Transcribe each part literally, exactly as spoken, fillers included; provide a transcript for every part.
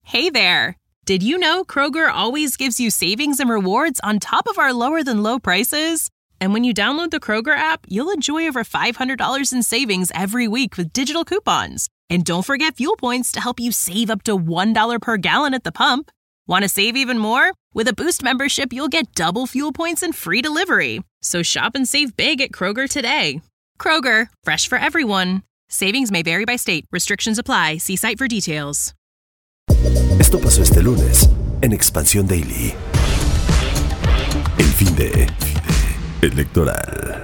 Hey there! Did you know Kroger always gives you savings and rewards on top of our lower-than-low prices? And when you download the Kroger app, you'll enjoy over five hundred dollars in savings every week with digital coupons. And don't forget fuel points to help you save up to one dollar per gallon at the pump. Want to save even more? With a Boost membership, you'll get double fuel points and free delivery. So shop and save big at Kroger today. Kroger, fresh for everyone. Savings may vary by state. Restrictions apply. See site for details. Esto pasó este lunes en Expansión Daily. El fin de electoral.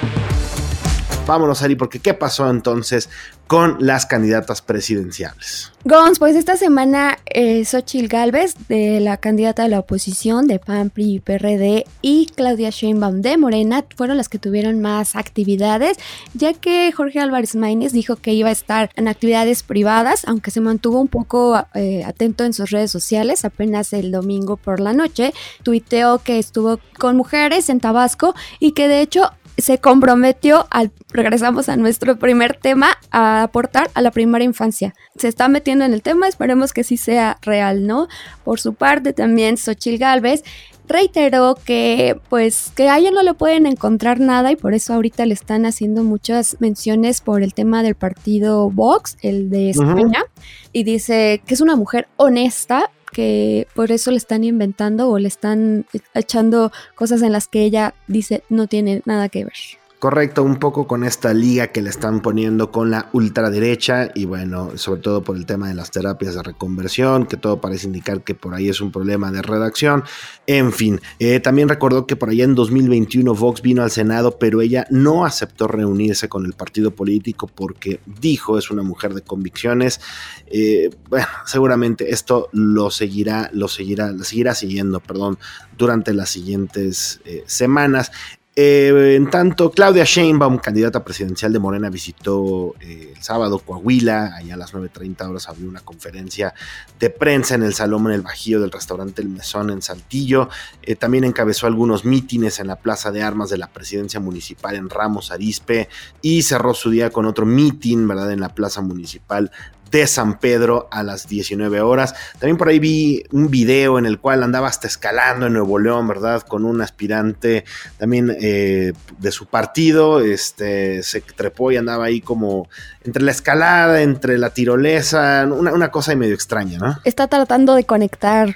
Vámonos, Ari, porque ¿qué pasó entonces con las candidatas presidenciales? Gons, pues esta semana eh, Xóchitl Gálvez, de la candidata de la oposición de P A N, P R I y P R D, y Claudia Sheinbaum de Morena fueron las que tuvieron más actividades, ya que Jorge Álvarez Maínez dijo que iba a estar en actividades privadas, aunque se mantuvo un poco eh, atento en sus redes sociales. Apenas el domingo por la noche tuiteó que estuvo con mujeres en Tabasco y que de hecho se comprometió, al, regresamos a nuestro primer tema, a aportar a la primera infancia. Se está metiendo en el tema, esperemos que sí sea real, ¿no? Por su parte también Xóchitl Gálvez reiteró que pues que a ella no le pueden encontrar nada y por eso ahorita le están haciendo muchas menciones por el tema del partido Vox, el de España, uh-huh. Y dice que es una mujer honesta, que por eso le están inventando o le están echando cosas en las que ella dice no tiene nada que ver. Correcto, un poco con esta liga que le están poniendo con la ultraderecha y bueno, sobre todo por el tema de las terapias de reconversión, que todo parece indicar que por ahí es un problema de redacción. En fin, eh, también recordó que por allá en dos mil veintiuno Vox vino al Senado, pero ella no aceptó reunirse con el partido político porque dijo es una mujer de convicciones. Eh, bueno, seguramente esto lo seguirá, lo seguirá, lo seguirá siguiendo, perdón, durante las siguientes eh, semanas. Eh, en tanto, Claudia Sheinbaum, candidata presidencial de Morena, visitó eh, el sábado Coahuila. Allá a las nueve treinta horas abrió una conferencia de prensa en el Salón en el Bajío del restaurante El Mesón en Saltillo. Eh, también encabezó algunos mítines en la Plaza de Armas de la Presidencia Municipal en Ramos Arizpe y cerró su día con otro mítin, ¿verdad?, en la Plaza Municipal de San Pedro a las diecinueve horas. También por ahí vi un video en el cual andaba hasta escalando en Nuevo León, ¿verdad?, con un aspirante también eh, de su partido. Este, se trepó y andaba ahí como entre la escalada, entre la tirolesa, una, una cosa ahí medio extraña, ¿no? Está tratando de conectar.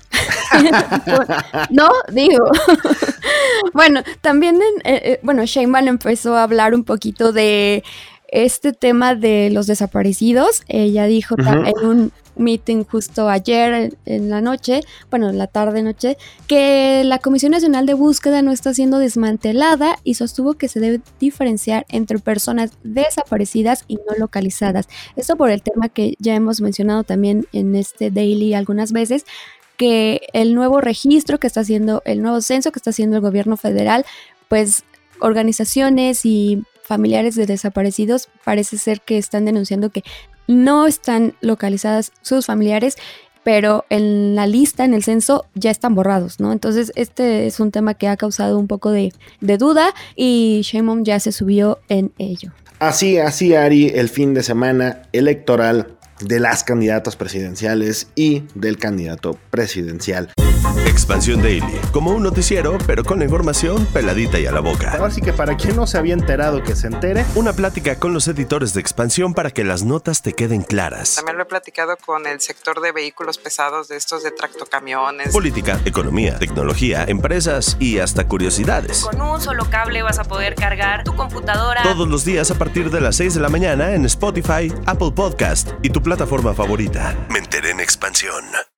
No, digo. Bueno, también en, eh, bueno, Sheinbaum empezó a hablar un poquito de este tema de los desaparecidos. Ella dijo uh-huh. en un meeting justo ayer en, en la noche, bueno, en la tarde-noche, que la Comisión Nacional de Búsqueda no está siendo desmantelada y sostuvo que se debe diferenciar entre personas desaparecidas y no localizadas. Esto por el tema que ya hemos mencionado también en este daily algunas veces, que el nuevo registro que está haciendo, el nuevo censo que está haciendo el gobierno federal, pues organizaciones y familiares de desaparecidos parece ser que están denunciando que no están localizadas sus familiares, pero en la lista, en el censo, ya están borrados, ¿no? Entonces este es un tema que ha causado un poco de, de duda y Sheinbaum ya se subió en ello. Así, así, Ari, el fin de semana electoral de las candidatas presidenciales y del candidato presidencial. Expansión Daily, como un noticiero, pero con la información peladita y a la boca. Ahora sí que para quien no se había enterado que se entere. Una plática con los editores de Expansión para que las notas te queden claras. También lo he platicado con el sector de vehículos pesados, de estos de tractocamiones. Política, economía, tecnología, empresas y hasta curiosidades. Con un solo cable vas a poder cargar tu computadora. Todos los días a partir de las seis de la mañana en Spotify, Apple Podcast y tu plataforma favorita. Me enteré en Expansión.